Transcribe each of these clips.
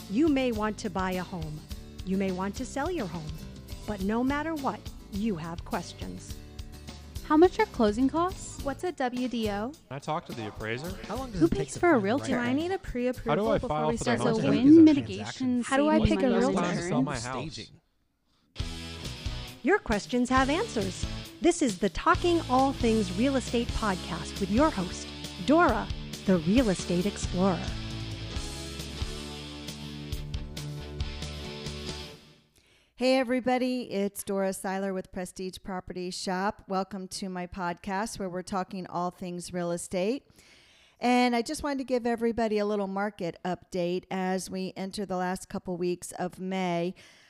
You may want to buy a home. You may want to sell your home. But no matter what, you have questions. How much are closing costs? What's a WDO? Can I talk to the appraiser? How long does Who it take pays to for a find the realtor? Do right I home? need a pre-approval How do I before file we for the start house? So building? When wind is that mitigation. transaction? How do I saving pick a money on realtor? Time to sell my insurance. house. Staging. Your questions have answers. This is the Talking All Things Real Estate podcast with your host, Dora, the Real Estate Explorer. Hey everybody, it's Dora Seiler with Prestige Property Shop. Welcome to my podcast where we're talking all things real estate. And I just wanted to give everybody a little market update as we enter the last couple weeks of May.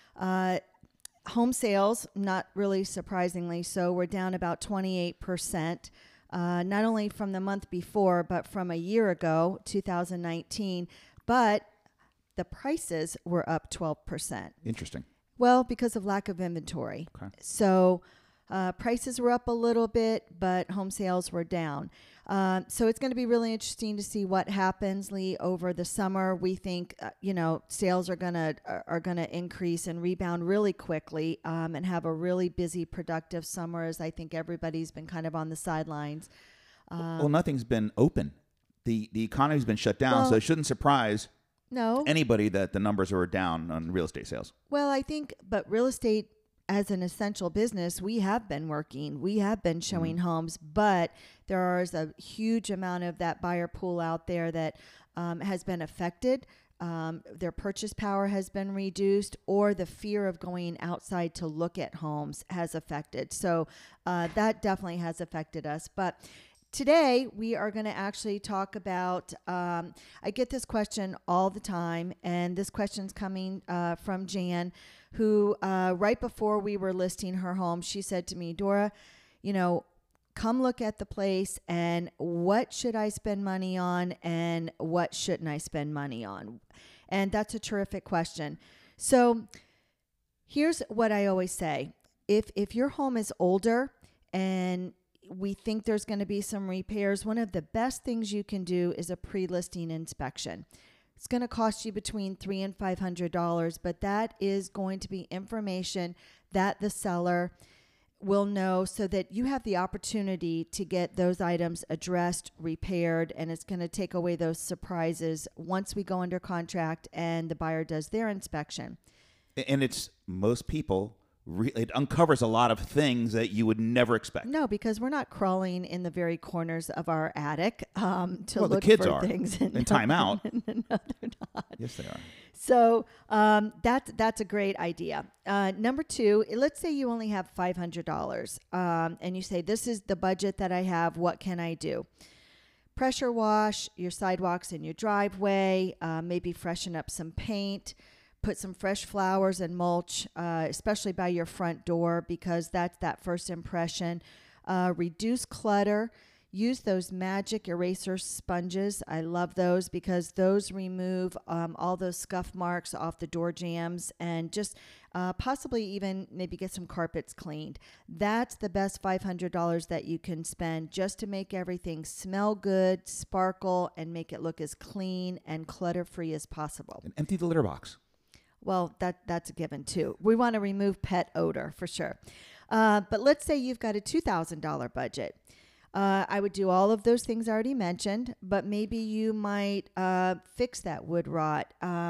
Home sales, not really surprisingly so, we're down about 28%, not only from the month before, but from a year ago, 2019. But the prices were up 12%. Interesting. Well, because of lack of inventory. Okay. So prices were up a little bit, but home sales were down. So it's going to be really interesting to see what happens, Lee, over the summer. We think, sales are gonna increase and rebound really quickly, and have a really busy, productive summer. As I think everybody's been kind of on the sidelines. Well, nothing's been open. The economy's been shut down, so it shouldn't surprise anybody that the numbers are down on real estate sales. Well, I think, but real estate as an essential business, we have been working. We have been showing homes, but there is a huge amount of that buyer pool out there that has been affected. Their purchase power has been reduced, or the fear of going outside to look at homes has affected. So that definitely has affected us. But today, we are going to actually talk about, I get this question all the time, and this question's coming from Jan, who right before we were listing her home, she said to me, Dora, come look at the place, and what should I spend money on, and what shouldn't I spend money on? And that's a terrific question. So here's what I always say. If your home is older and we think there's going to be some repairs, one of the best things you can do is a pre-listing inspection. It's going to cost you between $300 and $500, but that is going to be information that the seller will know so that you have the opportunity to get those items addressed, repaired, and it's going to take away those surprises once we go under contract and the buyer does their inspection. And it's most people, it uncovers a lot of things that you would never expect. No, because we're not crawling in the very corners of our attic to look the kids for are things. in time out. No, they're not. Yes, they are. So that's a great idea. Number two, let's say you only have $500 and you say, this is the budget that I have. What can I do? Pressure wash your sidewalks in your driveway, maybe freshen up some paint, put some fresh flowers and mulch, especially by your front door, because that's that first impression. Reduce clutter. Use those magic eraser sponges. I love those because those remove all those scuff marks off the door jambs, and just possibly even maybe get some carpets cleaned. That's the best $500 that you can spend just to make everything smell good, sparkle, and make it look as clean and clutter-free as possible. And empty the litter box. Well, that's a given too. We want to remove pet odor for sure. But let's say you've got a $2,000 budget. I would do all of those things I already mentioned, but maybe you might fix that wood rot,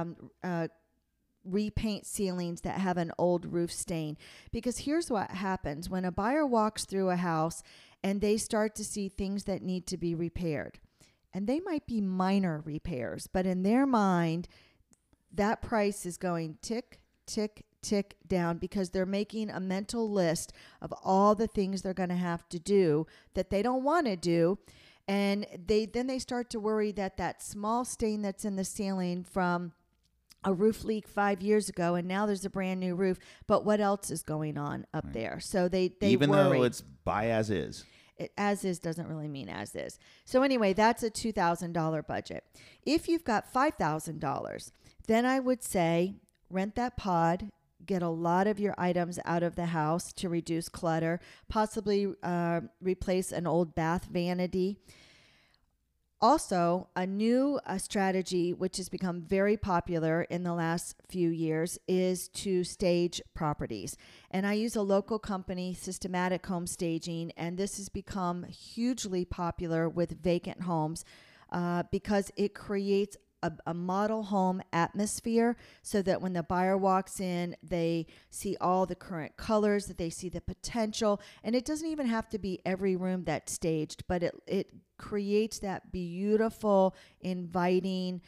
repaint ceilings that have an old roof stain. Because here's what happens. When a buyer walks through a house and they start to see things that need to be repaired, and they might be minor repairs, but in their mind, that price is going tick, tick, tick down because they're making a mental list of all the things they're going to have to do that they don't want to do. And they start to worry that small stain that's in the ceiling from a roof leak 5 years ago, and now there's a brand new roof, but what else is going on up there? So they even worry. though it's buy as is. As is doesn't really mean as is. So anyway, that's a $2,000 budget. If you've got $5,000, then I would say rent that pod, get a lot of your items out of the house to reduce clutter, possibly replace an old bath vanity. Also, a new strategy, which has become very popular in the last few years, is to stage properties. And I use a local company, Systematic Home Staging, and this has become hugely popular with vacant homes because it creates a model home atmosphere so that when the buyer walks in, they see all the current colors, that they see the potential. And it doesn't even have to be every room that's staged, but it creates that beautiful, inviting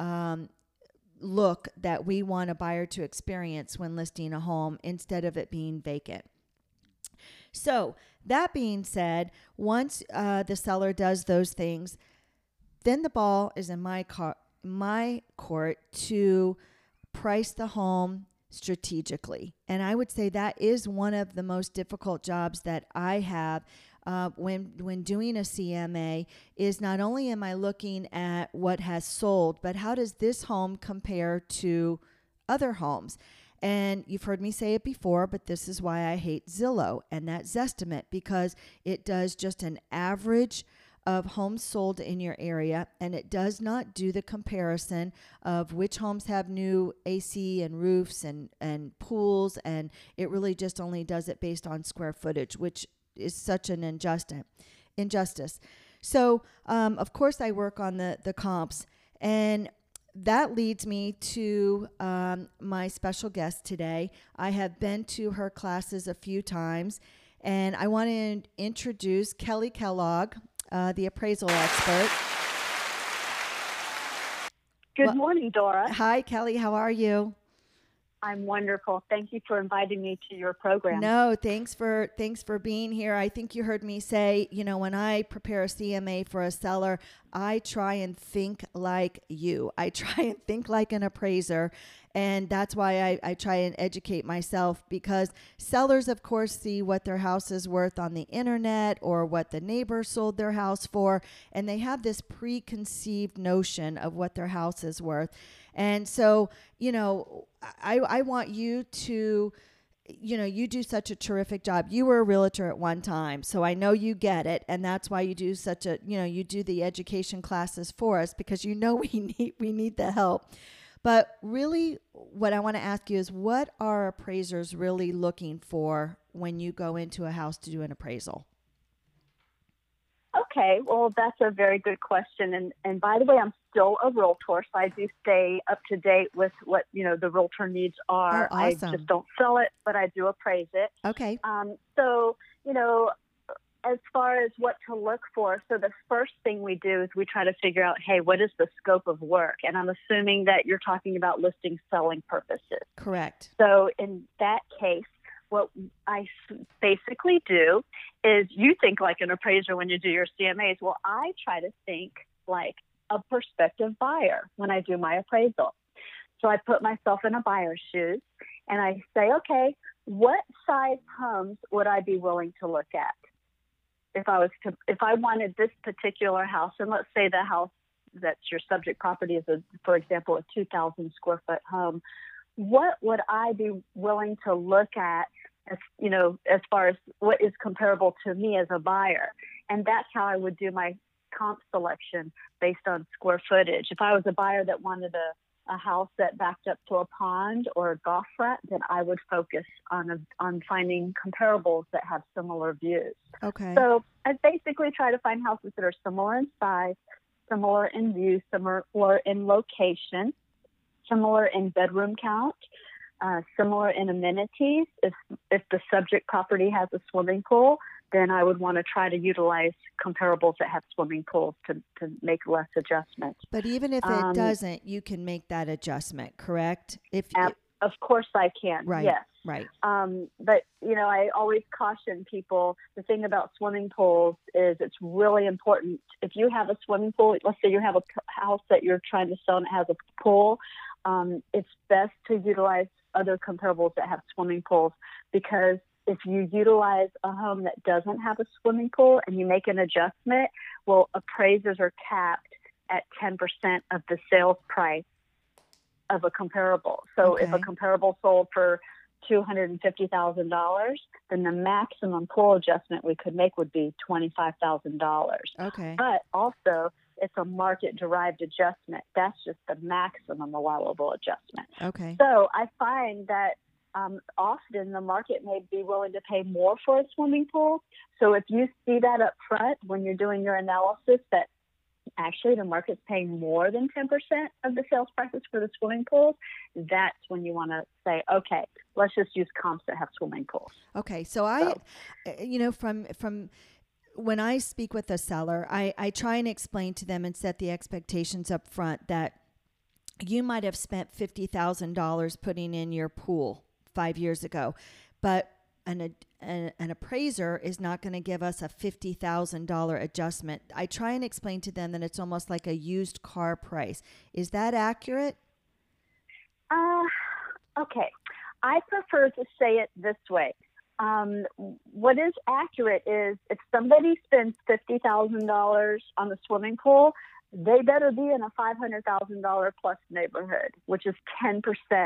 look that we want a buyer to experience when listing a home instead of it being vacant. So that being said, once the seller does those things, then the ball is in my court to price the home strategically. And I would say that is one of the most difficult jobs that I have when doing a CMA, is not only am I looking at what has sold, but how does this home compare to other homes? And you've heard me say it before, but this is why I hate Zillow and that Zestimate, because it does just an average of homes sold in your area, and it does not do the comparison of which homes have new AC and roofs and pools, and it really just only does it based on square footage, which is such an injustice. So, of course, I work on the comps, and that leads me to my special guest today. I have been to her classes a few times, and I want to introduce Kelly Kellogg, the appraisal expert. Good morning, Dora. Hi, Kelly. How are you? I'm wonderful. Thank you for inviting me to your program. No, thanks for being here. I think you heard me say, when I prepare a CMA for a seller, I try and think like you. I try and think like an appraiser. And that's why I try and educate myself, because sellers, of course, see what their house is worth on the internet or what the neighbor sold their house for. And they have this preconceived notion of what their house is worth. And so, I want you to, you do such a terrific job. You were a realtor at one time, so I know you get it. And that's why you do you do the education classes for us, because we need the help. But really, what I want to ask you is, what are appraisers really looking for when you go into a house to do an appraisal? Okay, well, that's a very good question. And by the way, I'm still a realtor, so I do stay up to date with what, the realtor needs are. Oh, awesome. I just don't sell it, but I do appraise it. Okay. So, as far as what to look for, so the first thing we do is we try to figure out, hey, what is the scope of work? And I'm assuming that you're talking about listing selling purposes. Correct. So in that case, what I basically do is, you think like an appraiser when you do your CMAs. Well, I try to think like a prospective buyer when I do my appraisal. So I put myself in a buyer's shoes and I say, okay, what size homes would I be willing to look at? If I wanted this particular house, and let's say the house that's your subject property is, for example, a 2,000 square foot home, what would I be willing to look at as far as what is comparable to me as a buyer? And that's how I would do my comp selection based on square footage. If I was a buyer that wanted a house that backed up to a pond or a golf frat, then I would focus on finding comparables that have similar views. Okay. So I basically try to find houses that are similar in size, similar in view, similar in location, similar in bedroom count, similar in amenities. If the subject property has a swimming pool, then I would want to try to utilize comparables that have swimming pools to make less adjustments. But even if it doesn't, you can make that adjustment, correct? Of course I can. Right. Yes. Right. But, I always caution people, the thing about swimming pools is it's really important. If you have a swimming pool, let's say you have a house that you're trying to sell and it has a pool, it's best to utilize other comparables that have swimming pools, because if you utilize a home that doesn't have a swimming pool and you make an adjustment, well, appraisers are capped at 10% of the sales price of a comparable. So if a comparable sold for $250,000, then the maximum pool adjustment we could make would be $25,000. Okay. But also, it's a market-derived adjustment. That's just the maximum allowable adjustment. Okay. So I find that often the market may be willing to pay more for a swimming pool. So if you see that up front when you're doing your analysis, that actually the market's paying more than 10% of the sales prices for the swimming pools, that's when you want to say, okay, let's just use comps that have swimming pools. Okay. So from when I speak with a seller, I try and explain to them and set the expectations up front that you might have spent $50,000 putting in your pool 5 years ago, but an appraiser is not going to give us a $50,000 adjustment. I try and explain to them that it's almost like a used car price. Is that accurate? Okay. I prefer to say it this way. What is accurate is if somebody spends $50,000 on the swimming pool, they better be in a $500,000 plus neighborhood, which is 10%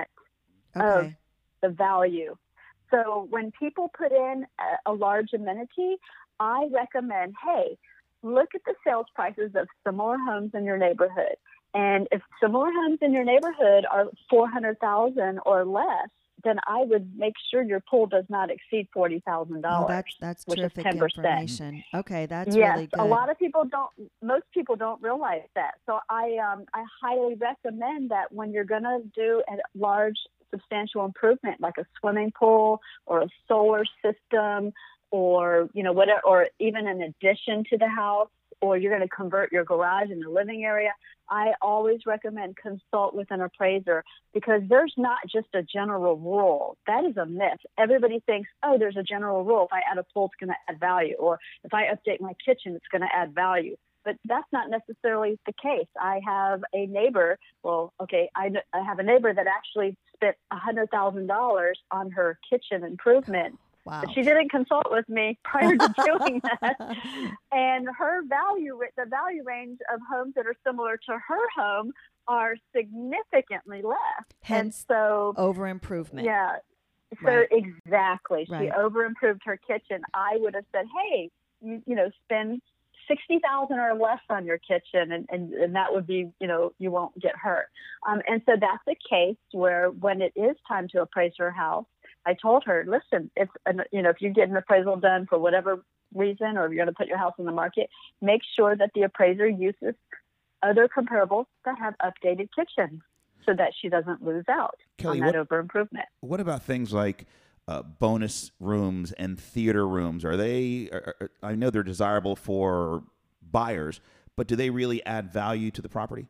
of the value. So when people put in a large amenity, I recommend, hey, look at the sales prices of similar homes in your neighborhood. And if similar homes in your neighborhood are $400,000 or less, then I would make sure your pool does not exceed $40,000. Oh, that's terrific information. Okay, that's really good. A lot of people most people don't realize that. So I highly recommend that when you're going to do a large substantial improvement like a swimming pool or a solar system or whatever, or even an addition to the house, or you're going to convert your garage into living area, I always recommend consult with an appraiser, because there's not just a general rule. That is a myth. Everybody thinks, oh, there's a general rule. If I add a pool, it's going to add value. Or if I update my kitchen, it's going to add value. But that's not necessarily the case. I have a neighbor. I have a neighbor that actually spent $100,000 on her kitchen improvement. Wow. But she didn't consult with me prior to doing that. And the value range of homes that are similar to her home are significantly less. Hence, and so over improvement. Yeah. So right. Exactly. She right. over improved her kitchen. I would have said, hey, spend $60,000 or less on your kitchen, and that would be, you won't get hurt. And so that's a case where when it is time to appraise her house, I told her, listen, if you get an appraisal done for whatever reason, or if you're going to put your house on the market, make sure that the appraiser uses other comparables that have updated kitchens so that she doesn't lose out Kelly, on that over improvement. What about things like bonus rooms and theater rooms? I know they're desirable for buyers, but do they really add value to the property?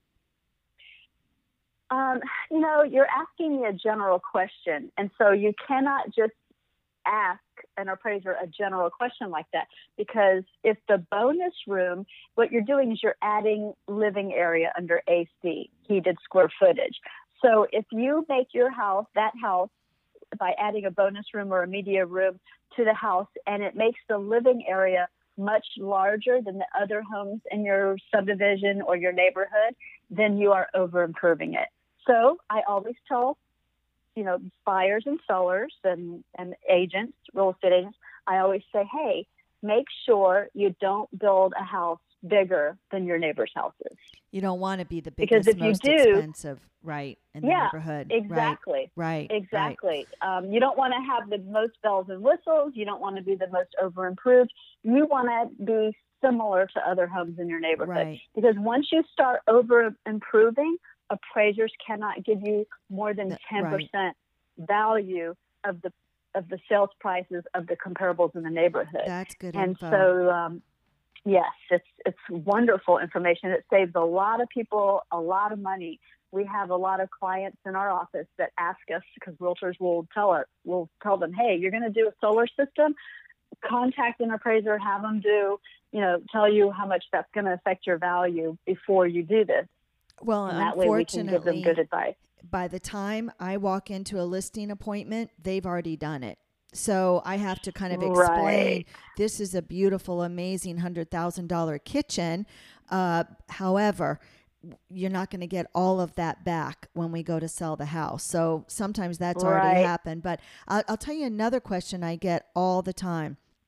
You're asking me a general question, and so you cannot just ask an appraiser a general question like that, because if the bonus room, what you're doing is you're adding living area under AC, heated square footage. So if you make that house, by adding a bonus room or a media room to the house, and it makes the living area much larger than the other homes in your subdivision or your neighborhood, then you are over improving it. So I always tell, buyers and sellers and agents, real estate agents, I always say, hey, make sure you don't build a house bigger than your neighbor's houses. You don't want to be the biggest, most expensive, right, in the neighborhood. Exactly. Right. Exactly. Right. You don't want to have the most bells and whistles. You don't want to be the most over improved. You want to be similar to other homes in your neighborhood. Right. Because once you start over improving, appraisers cannot give you more than 10% value of the sales prices of the comparables in the neighborhood. That's good and info. So, yes, it's wonderful information. It saves a lot of people a lot of money. We have a lot of clients in our office that ask us, because realtors will tell them, hey, you're going to do a solar system, contact an appraiser, have them tell you how much that's going to affect your value before you do this. Well, and that way we can give them good advice. By the time I walk into a listing appointment, they've already done it. So I have to kind of explain, right. This is a beautiful, amazing $100,000 kitchen. However, you're not going to get all of that back when we go to sell the house. So sometimes that's already happened. But I'll tell you another question I get all the time.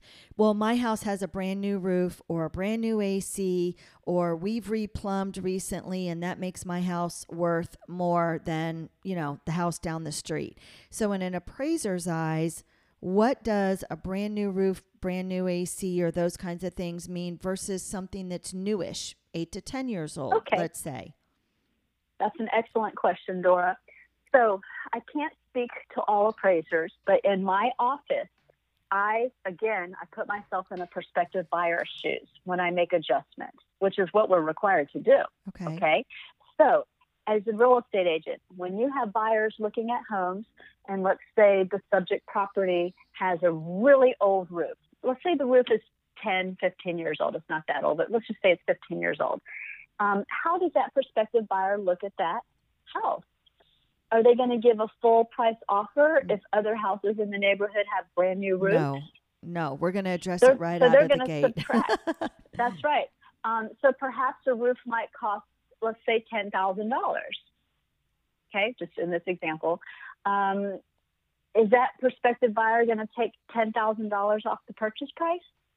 Well, my house has a brand new roof or a brand new AC, or we've replumbed recently, and that makes my house worth more than, the house down the street. So in an appraiser's eyes, what does a brand new roof, brand new AC, or those kinds of things mean versus something that's newish, 8 to 10 years old, let's say? That's an excellent question, Dora. So I can't speak to all appraisers, but in my office, I put myself in a prospective buyer's shoes when I make adjustments, which is what we're required to do. Okay. So as a real estate agent, when you have buyers looking at homes, and let's say the subject property has a really old roof. Let's say the roof is 10, 15 years old. It's not that old, but let's just say it's 15 years old. How does that prospective buyer look at that house? Are they going to give a full price offer if other houses in the neighborhood have brand new roofs? No, we're going to address it right out of the gate. Subtract. That's right. So perhaps a roof might cost, let's say, $10,000. Okay, just in this example. Is that prospective buyer going to take $10,000 off the purchase price?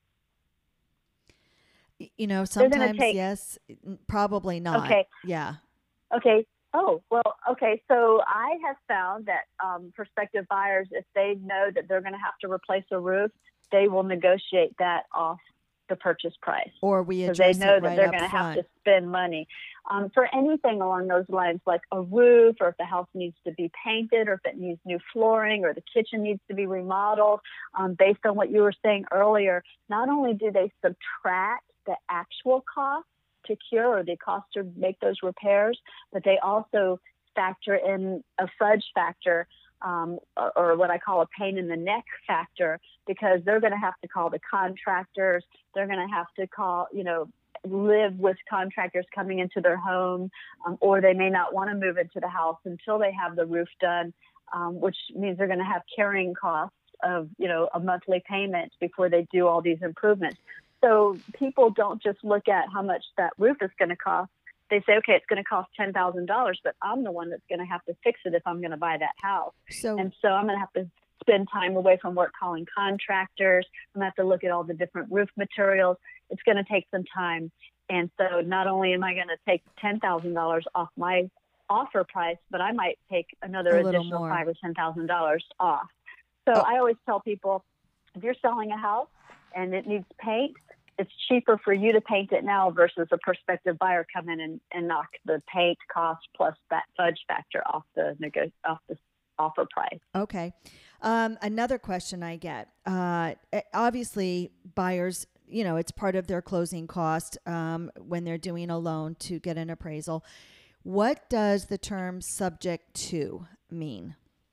Sometimes yes, probably not. Okay. Yeah. Okay. Oh, well, okay. So I have found that prospective buyers, if they know that they're going to have to replace a roof, they will negotiate that off the purchase price. Or we adjust because they know it that right they're up going to have front. to spend money. For anything along those lines, like a roof, or if the house needs to be painted, or if it needs new flooring, or the kitchen needs to be remodeled, based on what you were saying earlier, not only do they subtract the actual cost to cure or the cost to make those repairs, but they also factor in a fudge factor, or what I call a pain in the neck factor, because they're going to have to call the contractors. They're going to have to call, live with contractors coming into their home, or they may not want to move into the house until they have the roof done, which means they're going to have carrying costs of, a monthly payment before they do all these improvements. So people don't just look at how much that roof is going to cost. They say, okay, it's going to cost $10,000, but I'm the one that's going to have to fix it if I'm going to buy that house. And so I'm going to have to spend time away from work calling contractors. I'm going to have to look at all the different roof materials. It's going to take some time. And so not only am I going to take $10,000 off my offer price, but I might take another additional $5,000 or $10,000 off. So I always tell people, if you're selling a house and it needs paint, it's cheaper for you to paint it now versus a prospective buyer come in and knock the paint cost plus that fudge factor off the offer price. Okay. Another question I get, obviously buyers, it's part of their closing cost when they're doing a loan to get an appraisal. What does the term subject to mean?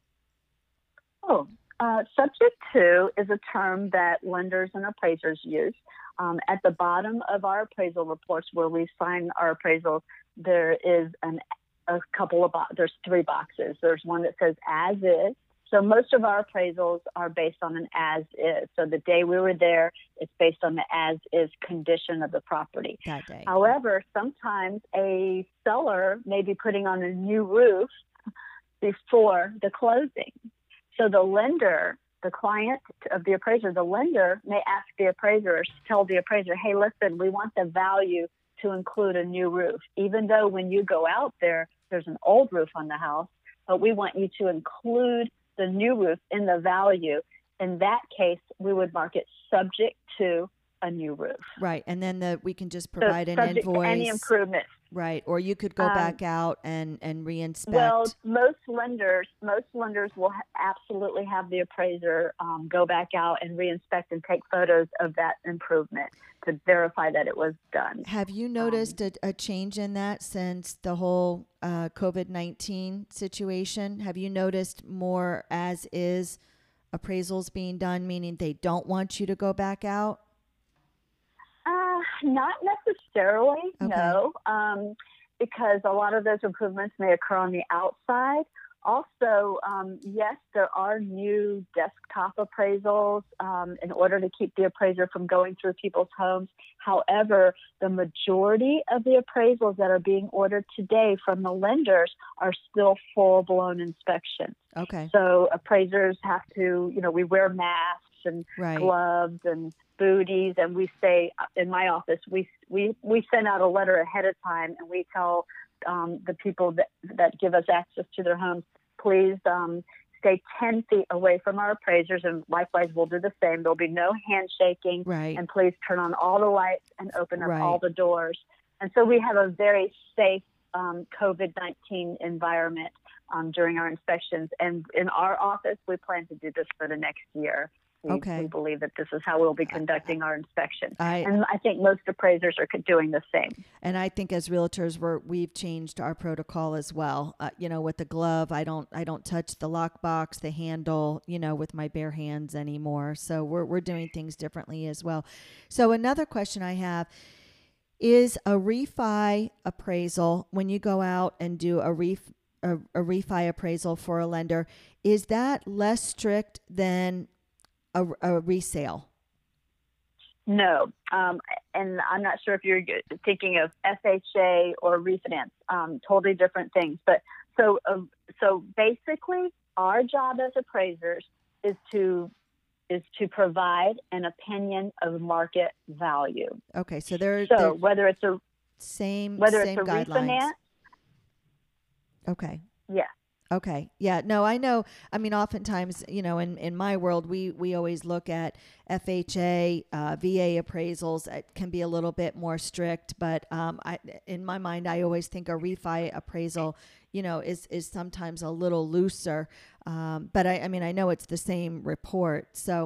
Subject to is a term that lenders and appraisers use. At the bottom of our appraisal reports where we sign our appraisals, there is there's 3 boxes. There's one that says as is. So most of our appraisals are based on an as is. So the day we were there, it's based on the as is condition of the property. That day. However, sometimes a seller may be putting on a new roof before the closing. So the lender, the client of the appraiser, the lender may ask the appraiser, or tell the appraiser, hey, listen, we want the value to include a new roof. Even though when you go out there, there's an old roof on the house, but we want you to include the new roof in the value. In that case, we would mark it subject to a new roof. Right. And then we can just provide an subject invoice. To any improvement. Right. Or you could go back out and reinspect. Well, most lenders will absolutely have the appraiser go back out and reinspect and take photos of that improvement to verify that it was done. Have you noticed a change in that since the whole COVID-19 situation? Have you noticed more as is appraisals being done, meaning they don't want you to go back out? Not necessarily, okay. No, because a lot of those improvements may occur on the outside. Also, yes, there are new desktop appraisals in order to keep the appraiser from going through people's homes. However, the majority of the appraisals that are being ordered today from the lenders are still full-blown inspections. Okay. So appraisers have to, we wear masks. and Right. gloves and booties. And we say in my office, we send out a letter ahead of time, and we tell the people that give us access to their homes, please stay 10 feet away from our appraisers, and likewise we'll do the same. There'll be no handshaking, Right. and please turn on all the lights and open up Right. all the doors. And so we have a very safe COVID-19 environment during our inspections. And in our office, we plan to do this for the next year. We believe that this is how we'll be conducting our inspection. And I think most appraisers are doing the same. And I think as realtors, we've changed our protocol as well. With the glove, I don't touch the lockbox, the handle, with my bare hands anymore. So we're doing things differently as well. So another question I have is a refi appraisal. When you go out and do a refi appraisal for a lender, is that less strict than a resale? No. And I'm not sure if you're thinking of FHA or refinance, totally different things. But so basically our job as appraisers is to provide an opinion of market value. Okay. So whether it's a same guidelines. Refinance. Okay. Yeah. Okay. Yeah. No, I know. I mean, oftentimes, in my world, we always look at FHA, VA appraisals. It can be a little bit more strict, but in my mind, I always think a refi appraisal, is sometimes a little looser. But I know it's the same report. So,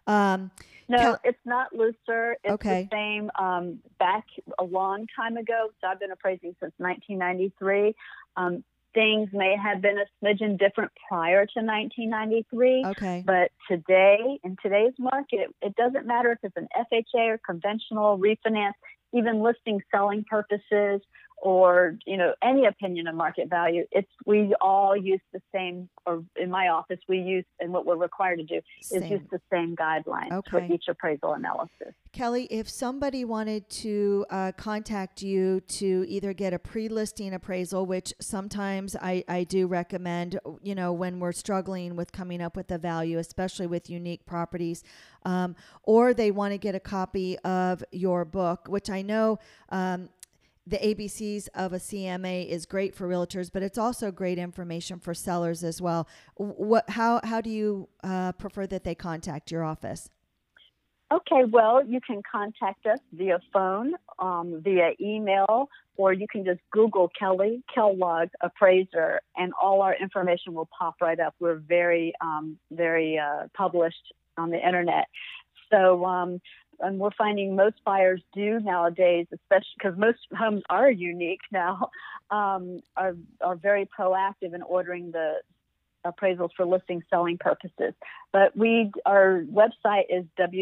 no, it's not looser. It's the same. Back a long time ago, so I've been appraising since 1993. Things may have been a smidgen different prior to 1993. Okay. But today, in today's market, it doesn't matter if it's an FHA or conventional refinance, even listing selling purposes, or any opinion of market value. We all use the same, or in my office we use, and what we're required to do is use the same guidelines for each appraisal analysis. Kelly, if somebody wanted to contact you to either get a pre-listing appraisal, which sometimes I do recommend, when we're struggling with coming up with a value, especially with unique properties, or they want to get a copy of your book, which I know the ABCs of a CMA is great for realtors, but it's also great information for sellers as well. How do you prefer that they contact your office? Okay, well, you can contact us via phone, via email, or you can just Google Kelly Kellogg Appraiser, and all our information will pop right up. We're very published on the internet. So, and we're finding most buyers do nowadays, especially because most homes are unique now, are very proactive in ordering the appraisals for listing selling purposes. But our website is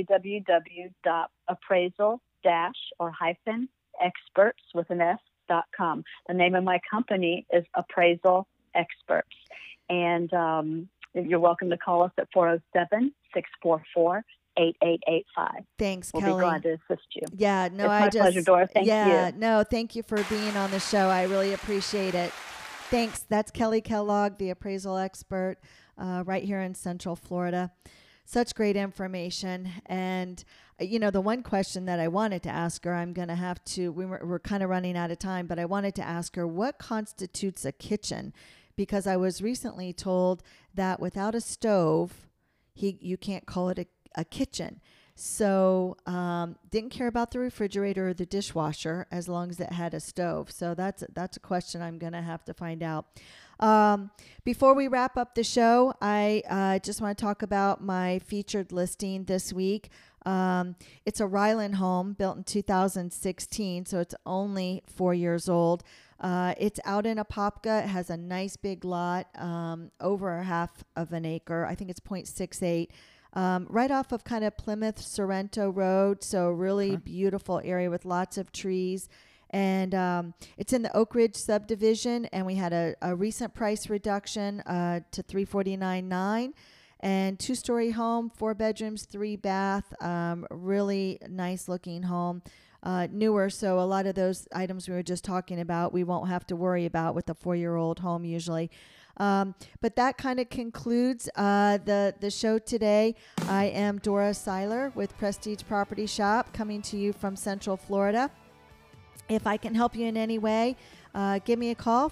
www.appraisal-experts.com. The name of my company is Appraisal Experts. And you're welcome to call us at 407-644-8885. Thanks, We'll Kelly. be glad to assist you. Yeah, no, it's my pleasure, Dora. Thank you. No, thank you for being on the show. I really appreciate it. Thanks. That's Kelly Kellogg, the appraisal expert, right here in Central Florida. Such great information. And, the one question that I wanted to ask her, I'm going to have to, we're kind of running out of time, but I wanted to ask her, what constitutes a kitchen? Because I was recently told that without a stove, you can't call it a kitchen. So didn't care about the refrigerator or the dishwasher as long as it had a stove. So that's a question I'm going to have to find out. Before we wrap up the show, I just want to talk about my featured listing this week. It's a Ryland home built in 2016, so it's only 4 years old. It's out in Apopka. It has a nice big lot, over half of an acre. I think it's 0.68. Right off of kind of Plymouth Sorrento Road. So really beautiful area with lots of trees. And it's in the Oak Ridge subdivision. And we had a recent price reduction to $349,900. And 2-story home, 4 bedrooms, 3 bath, really nice looking home. newer. So a lot of those items we were just talking about, we won't have to worry about with a 4-year-old home usually. But that kind of concludes the show today. I am Dora Seiler with Prestige Property Shop, coming to you from Central Florida. If I can help you in any way, give me a call,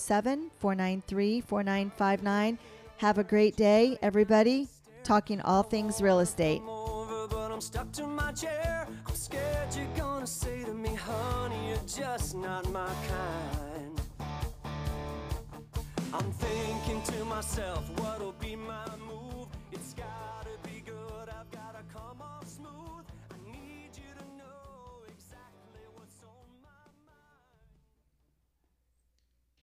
407-493-4959. Have a great day, everybody. Talking all things real estate. I'm stuck to my chair. I'm scared you're gonna say to me, honey, you're just not my kind. I'm thinking to myself, what'll be my move?